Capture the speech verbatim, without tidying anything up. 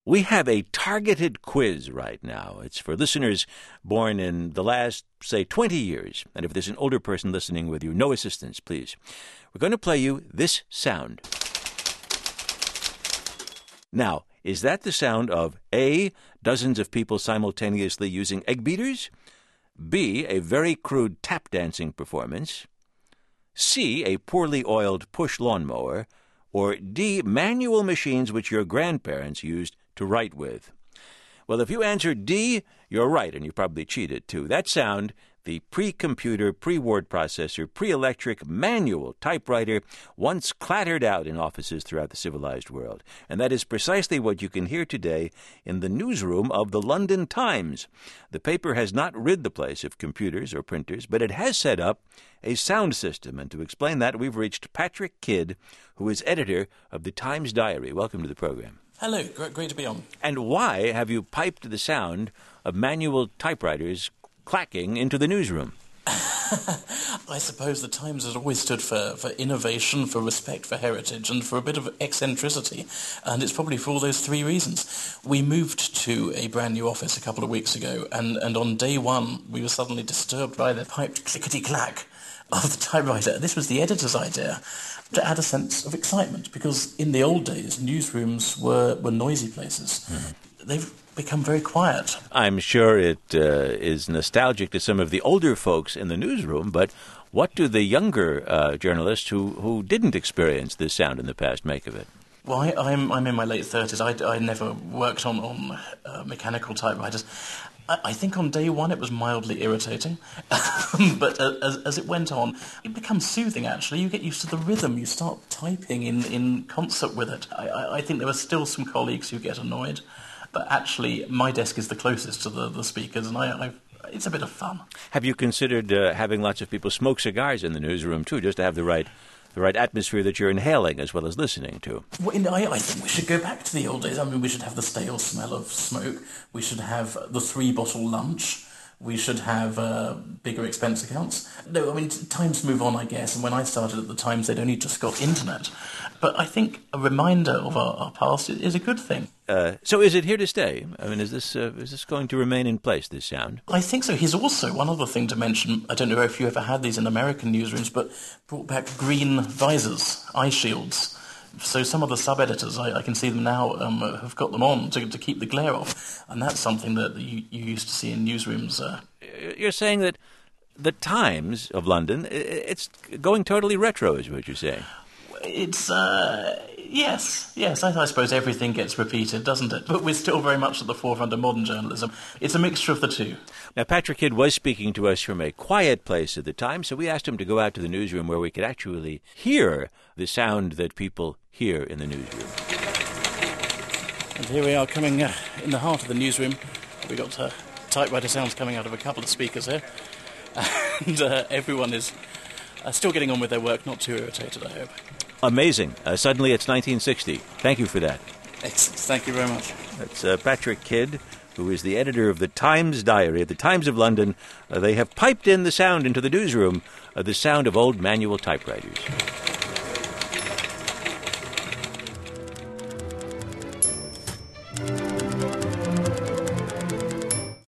We have a targeted quiz right now. It's for listeners born in the last, say, twenty years. And if there's an older person listening with you, no assistance, please. We're going to play you this sound. Now, is that the sound of A, dozens of people simultaneously using egg beaters? B, a very crude tap dancing performance? C, a poorly oiled push lawnmower? Or D, manual machines which your grandparents used to write with? Well, if you answered D, you're right, and you probably cheated, too. That sound, the pre-computer, pre-word processor, pre-electric manual typewriter, once clattered out in offices throughout the civilized world. And that is precisely what you can hear today in the newsroom of the London Times. The paper has not rid the place of computers or printers, but it has set up a sound system. And to explain that, we've reached Patrick Kidd, who is editor of the Times Diary. Welcome to the program. Hello, great, great to be on. And why have you piped the sound of manual typewriters clacking into the newsroom? I suppose the Times has always stood for, for innovation, for respect for heritage, and for a bit of eccentricity, and it's probably for all those three reasons. We moved to a brand new office a couple of weeks ago, and, and on day one we were suddenly disturbed by the piped clickety-clack of the typewriter. This was the editor's idea, to add a sense of excitement, because in the old days, newsrooms were, were noisy places. Mm-hmm. They've become very quiet. I'm sure it uh, is nostalgic to some of the older folks in the newsroom, but what do the younger uh, journalists who, who didn't experience this sound in the past make of it? Well, I, I'm, I'm in my late thirties. I, I never worked on, on uh, mechanical typewriters. I think on day one it was mildly irritating, but as, as it went on, it becomes soothing, actually. You get used to the rhythm. You start typing in, in concert with it. I, I think there are still some colleagues who get annoyed, but actually my desk is the closest to the, the speakers, and I, I, it's a bit of fun. Have you considered uh, having lots of people smoke cigars in the newsroom, too, just to have the right... the right atmosphere that you're inhaling as well as listening to? Well, I, I think we should go back to the old days. I mean, we should have the stale smell of smoke. We should have the three-bottle lunch. We should have uh, bigger expense accounts. No, I mean, times move on, I guess, and when I started at the Times, they'd only just got internet. But I think a reminder of our, our past is a good thing. Uh, so is it here to stay? I mean, is this uh, is this going to remain in place, this sound? I think so. Here's also one other thing to mention. I don't know if you ever had these in American newsrooms, but brought back green visors, eye shields. So some of the sub-editors, I, I can see them now, um, have got them on to, to keep the glare off. And that's something that you, you used to see in newsrooms. Uh. You're saying that the Times of London, it's going totally retro, is what you're saying? It's, uh, yes, yes, I, I suppose everything gets repeated, doesn't it? But we're still very much at the forefront of modern journalism. It's a mixture of the two. Now, Patrick Kidd was speaking to us from a quiet place at the time, so we asked him to go out to the newsroom where we could actually hear the sound that people hear in the newsroom. And here we are coming uh, in the heart of the newsroom. We've got uh, typewriter sounds coming out of a couple of speakers here. And uh, everyone is uh, still getting on with their work, not too irritated, I hope. Amazing. Uh, suddenly it's nineteen sixty. Thank you for that. Excellent. Thank you very much. That's uh, Patrick Kidd, who is the editor of the Times Diary at the Times of London. Uh, they have piped in the sound into the newsroom, uh, the sound of old manual typewriters.